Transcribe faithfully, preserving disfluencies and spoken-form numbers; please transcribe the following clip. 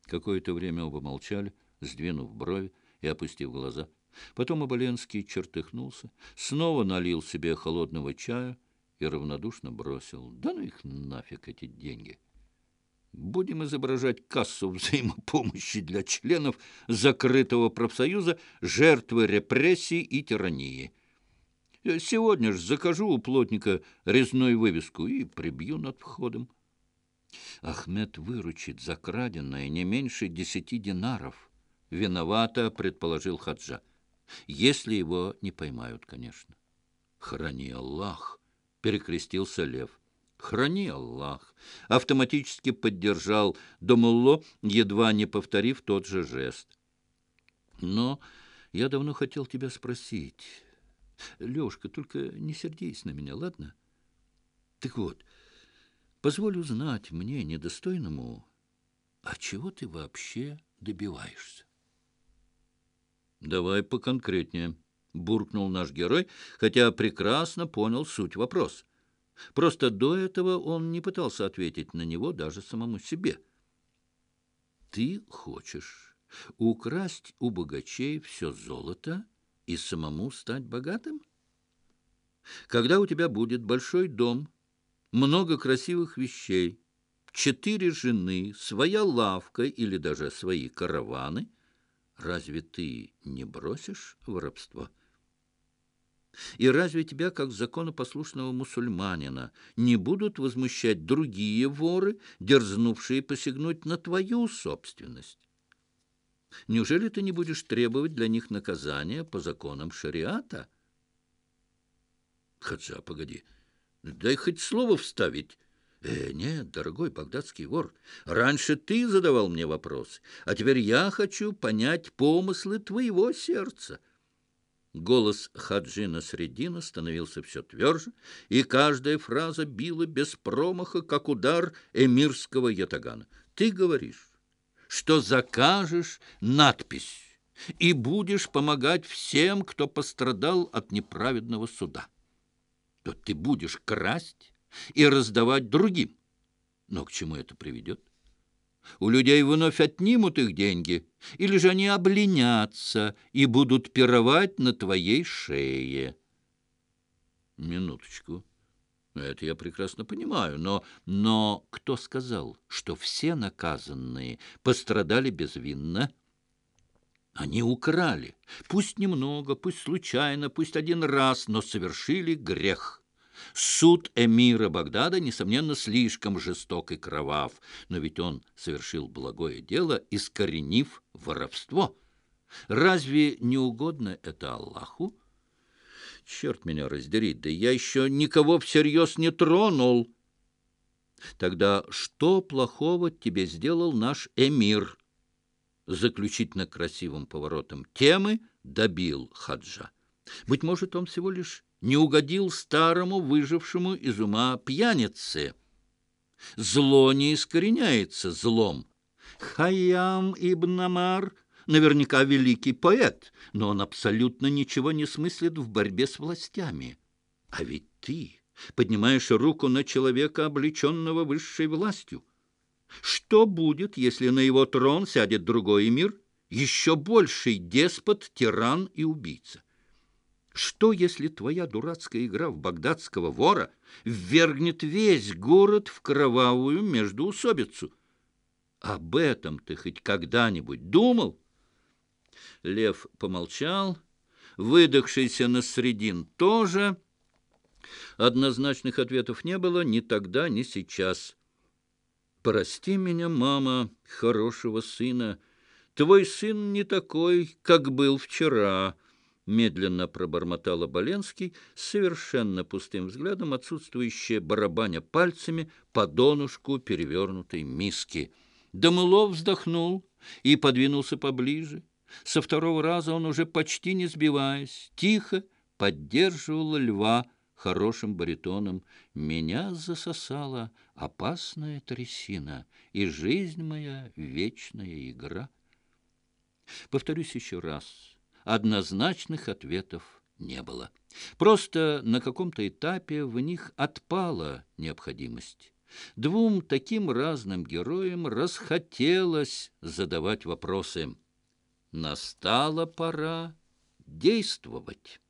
Какое-то время оба молчали, сдвинув брови и опустив глаза. Потом Оболенский чертыхнулся, снова налил себе холодного чая и равнодушно бросил: «Да ну их нафиг, эти деньги! Будем изображать кассу взаимопомощи для членов закрытого профсоюза, жертвы репрессий и тирании. Сегодня же закажу у плотника резную вывеску и прибью над входом». Ахмед выручит за краденое не меньше десяти динаров. Виновато, предположил Хаджа. Если его не поймают, конечно. Храни Аллах, перекрестился Лев. Храни Аллах, автоматически поддержал Домулло, едва не повторив тот же жест. Но я давно хотел тебя спросить. Лешка, только не сердись на меня, ладно? Так вот, позволь узнать мне, недостойному, а чего ты вообще добиваешься? Давай поконкретнее, буркнул наш герой, хотя прекрасно понял суть вопроса. Просто до этого он не пытался ответить на него даже самому себе. Ты хочешь украсть у богачей все золото и самому стать богатым? Когда у тебя будет большой дом, много красивых вещей, четыре жены, своя лавка или даже свои караваны, разве ты не бросишь воровство? И разве тебя, как законопослушного мусульманина, не будут возмущать другие воры, дерзнувшие посягнуть на твою собственность? Неужели ты не будешь требовать для них наказания по законам шариата? Хаджа, погоди, дай хоть слово вставить. Э, нет, дорогой багдадский вор, раньше ты задавал мне вопросы, а теперь я хочу понять помыслы твоего сердца. Голос Хаджи Насреддина становился все тверже, и каждая фраза била без промаха, как удар эмирского ятагана. Ты говоришь, что закажешь надпись и будешь помогать всем, кто пострадал от неправедного суда. То ты будешь красть и раздавать другим. Но к чему это приведет? У людей вновь отнимут их деньги, или же они обленятся и будут пировать на твоей шее. Минуточку. Это я прекрасно понимаю, но, но кто сказал, что все наказанные пострадали безвинно? Они украли, пусть немного, пусть случайно, пусть один раз, но совершили грех. Суд эмира Багдада, несомненно, слишком жесток и кровав, но ведь он совершил благое дело, искоренив воровство. Разве не угодно это Аллаху? Черт меня раздери, да я еще никого всерьез не тронул. Тогда что плохого тебе сделал наш эмир? Заключительно красивым поворотом темы добил Хаджа. Быть может, он всего лишь не угодил старому выжившему из ума пьянице. Зло не искореняется злом. Хайям ибн Амар наверняка великий поэт, но он абсолютно ничего не смыслит в борьбе с властями. А ведь ты поднимаешь руку на человека, облеченного высшей властью. Что будет, если на его трон сядет другой эмир, еще больший деспот, тиран и убийца? Что, если твоя дурацкая игра в багдадского вора ввергнет весь город в кровавую междоусобицу? Об этом ты хоть когда-нибудь думал? Лев помолчал, выдохшийся Насреддин тоже. Однозначных ответов не было ни тогда, ни сейчас. «Прости меня, мама, хорошего сына. Твой сын не такой, как был вчера», — медленно пробормотал Оболенский, совершенно пустым взглядом, отсутствующее барабаня пальцами по донышку перевернутой миски. Домылов вздохнул и подвинулся поближе. Со второго раза он уже почти не сбиваясь, тихо поддерживал Льва хорошим баритоном. «Меня засосала опасная трясина, и жизнь моя — вечная игра». Повторюсь еще раз, однозначных ответов не было. Просто на каком-то этапе в них отпала необходимость. Двум таким разным героям расхотелось задавать вопросы. Настала пора действовать.